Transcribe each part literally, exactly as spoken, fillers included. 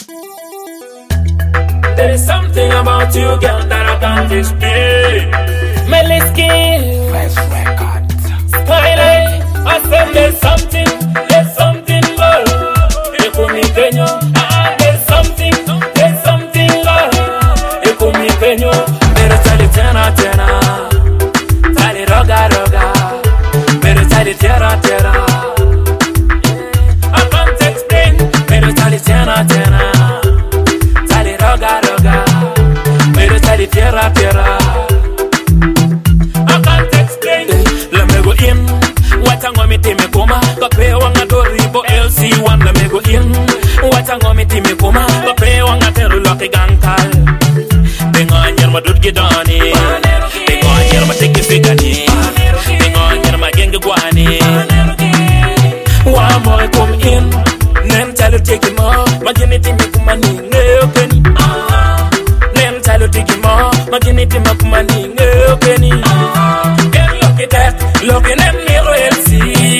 There is something about you, girl, that I can't explain. Melisky, Fresh Records. Skyline, I said there's something, there's something, girl. Ekumikenyo, ah, there's something, there's something, girl. Ekumikenyo, better tell it tena tena, tell it roga roga, better tell it tera tera. I can't explain, better tell it tena tena, tell it roga roga, better tell it tera tera. I can't explain. Let me go in. Watango miti mekoma, kape wanga doribo L C one. Let me go in. Watango miti mekoma, kape wanga teru loki gankal. Bengo anyer ma dut gidani, bengo anyer ma teki figani, bengo anyer ma genge guani. One boy come in, nem talo teki mo, maginiti mekumani ngeyokeni. Nem talo teki mo, maginiti mekumani ngeyokeni. Then look at that, looking at me L C.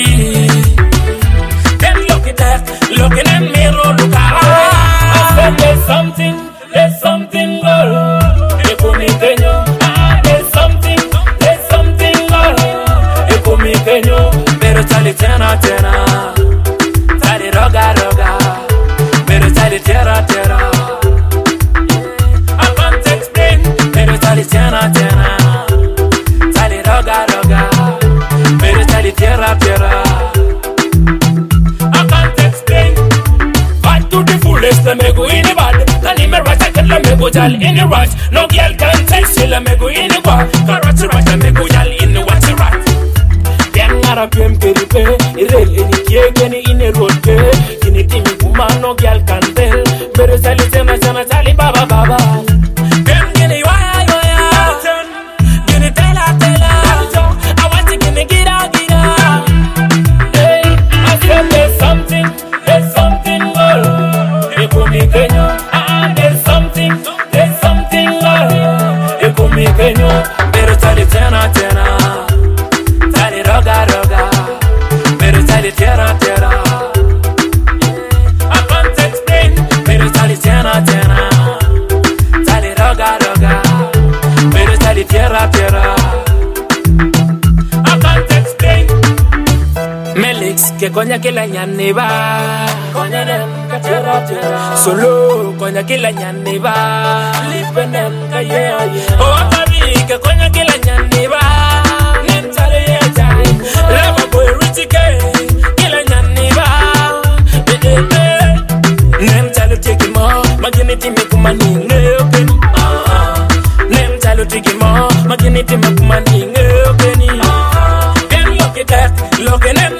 Then look at that, looking at me look at. I said there's something, there's something, girl. Ekumikenyo, ah, there's something, there's something, girl. Ekumikenyo, better tell it tena tena, tell it roga roga, better tell it tera tera. I can't explain, better tell it tena tena, tell it roga roga, better tell it tera tera. I can't explain. Bad to the fullest, let me go in the bad. Can you me right, I can let me go jal in the right. No girl can tell, so let me go in the bar. Karate right, let me go jal in the what's right. Then I pay me to pay. Irel any cake any in the road pay. Kini timi kuma no girl can tell. Better tell it tena tena tell it baba baba. Then gini waya waya. Gini tela tela. I want to gini gira gira. Hey, I said there's something, there's something, girl. Ekumikenyo, ah, there's something, there's something, girl. Ekumikenyo, better tell it tena tena, tell it roga roga, better tell it tera tera. I can't explain, better tell it tena tena, tell it roga roga, better tell it tera tera. I can't explain. Melix que coña que la ñane va, coña nem que tera tera. Solo coña que la ñane va, lipenem que yeah yeah. Oh baby que coña que la ñane va, nem tale yeah yeah. Lava boy Richie K, que la ñane va, eh eh eh. Nem tale tiki mo, maginiti me kumani ngeyokeni. Nem tale tiki mo, maginiti me kumani ngeyokeni. Then look at that, look at them.